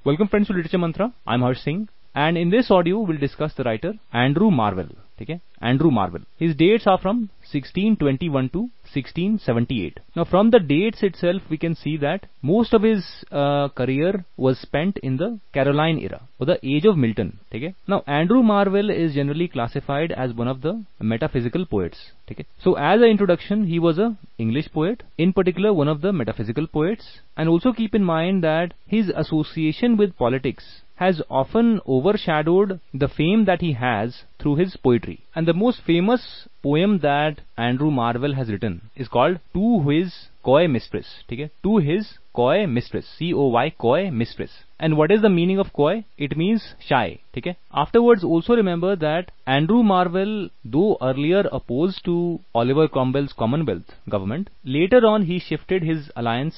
Welcome friends to Literature Mantra. I'm Harsh Singh, and in this audio we'll discuss the writer Andrew Marvell. Okay, Andrew Marvell. His dates are from 1621 to 1678. Now, from the dates itself, we can see that most of his career was spent in the Caroline era, or the age of Milton. Okay. Now, Andrew Marvell is generally classified as one of the metaphysical poets. Okay. So, as an introduction, he was a English poet, in particular one of the metaphysical poets, and also keep in mind that his association with politics has often overshadowed the fame that he has through his poetry. And the most famous poem that Andrew Marvell has written is called To His Coy Mistress. Okay? To His Coy Mistress. C-O-Y, Coy Mistress. And what is the meaning of coy? It means shy. Okay? Afterwards, also remember that Andrew Marvell, though earlier opposed to Oliver Cromwell's Commonwealth government, later on he shifted his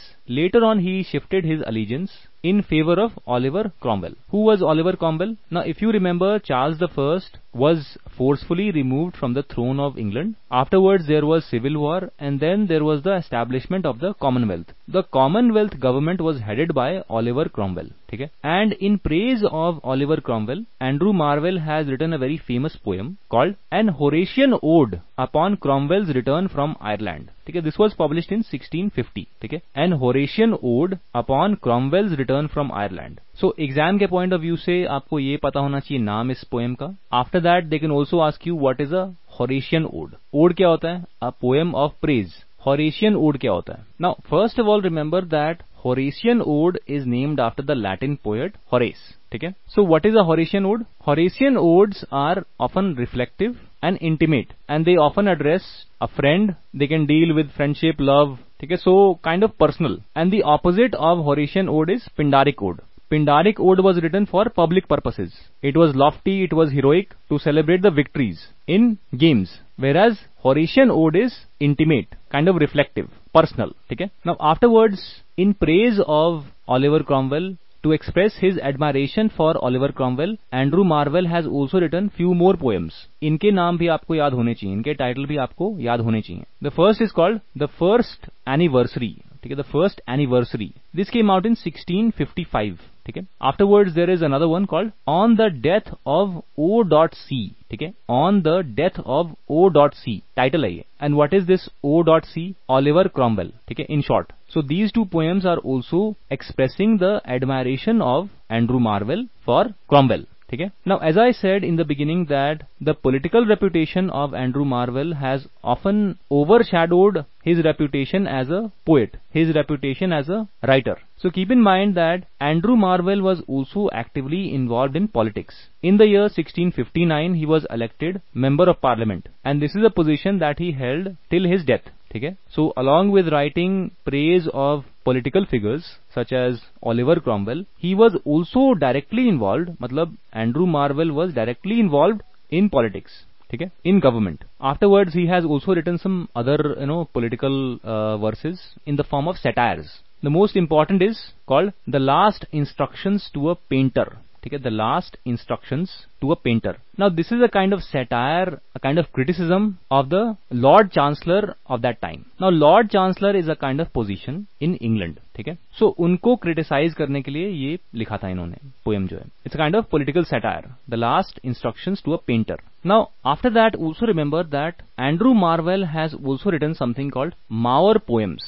allegiance in favor of Oliver Cromwell. Who was Oliver Cromwell? Now, if you remember, Charles I was forcefully removed from the throne of England. Afterwards, there was civil war, and then there was the establishment of the Commonwealth. The Commonwealth government was headed by Oliver Cromwell. Okay? And in praise of Oliver Cromwell, Andrew Marvell has written a very famous poem called An Horatian Ode upon Cromwell's Return from Ireland. Okay? This was published in 1650. Okay? An Horatian Ode upon Cromwell's Return from Ireland. So, exam के point of view से आपको ये पता होना चाहिए नाम इस poem का. After that, they can also ask you what is a Horatian Ode. Ode क्या होता है? A poem of praise. Horatian Ode क्या होता है? Now, first of all, remember that Horatian Ode is named after the Latin poet Horace. Okay? So, what is a Horatian Ode? Horatian Odes are often reflective and intimate, and they often address a friend. They can deal with friendship, love. Okay? So, kind of personal. And the opposite of Horatian Ode is Pindaric Ode. Pindaric Ode was written for public purposes. It was lofty, it was heroic to celebrate the victories in games. Whereas Horatian Ode is intimate, kind of reflective, personal. Okay? Now afterwards, in praise of Oliver Cromwell, to express his admiration for Oliver Cromwell, Andrew Marvell has also written few more poems. इनके नाम भी आपको याद होने चाहिए, इनके title भी आपको याद होने चाहिए. The first is called The First Anniversary. Okay, The First Anniversary. This came out in 1655. Okay. Afterwards, there is another one called On the Death of O.C. Okay. On the Death of O.C. Title है ये. And what is this O.C? Oliver Cromwell. Okay. In short. So these two poems are also expressing the admiration of Andrew Marvell for Cromwell. Okay? Now, as I said in the beginning that the political reputation of Andrew Marvell has often overshadowed his reputation as a poet, his reputation as a writer. So keep in mind that Andrew Marvell was also actively involved in politics. In the year 1659, he was elected Member of Parliament, and this is a position that he held till his death. Okay? So along with writing praise of political figures such as Oliver Cromwell, he was also directly involved, matlab Andrew Marvell was directly involved in politics. Okay? In government. Afterwards, he has also written some other, political verses in the form of satires. The most important is called The Last Instructions to a Painter. Okay? The Last Instructions to a Painter. Now, this is a kind of satire, a kind of criticism of the Lord Chancellor of that time. Now, Lord Chancellor is a kind of position in England. Okay? So, उनको criticize करने के लिए ये लिखा था इन्होंने poem जो है. It's a kind of political satire. The Last Instructions to a Painter. Now, after that, also remember that Andrew Marvell has also written something called Mower Poems.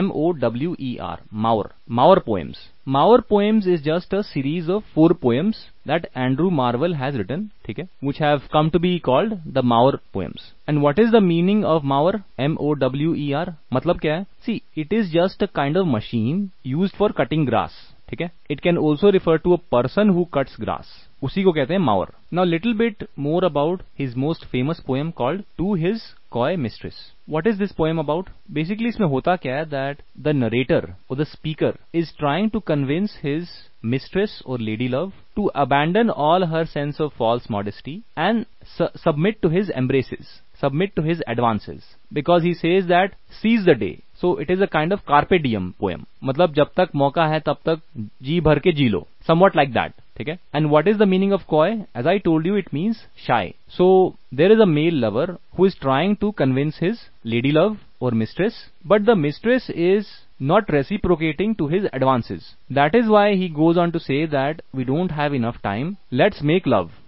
M-O-W-E-R. Mower. Mower Poems. Mower Poems is just a series of 4 poems that Andrew Marvell has written, okay, which have come to be called the Mower Poems. And what is the meaning of Mower? M-O-W-E-R. मतलब क्या है? See, it is just a kind of machine used for cutting grass. ठीक है? It can also refer to a person who cuts grass. उसी को कहते हैं mower. Now little bit more about his most famous poem called To His Coy Mistress. What is this poem about? Basically इसमें होता क्या है that the narrator or the speaker is trying to convince his mistress or lady love to abandon all her sense of false modesty and submit to his embraces, submit to his advances, because he says that seize the day. So it is a kind of carpe diem poem. मतलब जब तक मौका है तब तक जी भर के जी लो. Somewhat like that. ठीक है? And what is the meaning of coy? As I told you, it means shy. So there is a male lover who is trying to convince his lady love or mistress, but the mistress is not reciprocating to his advances. That is why he goes on to say that we don't have enough time. Let's make love.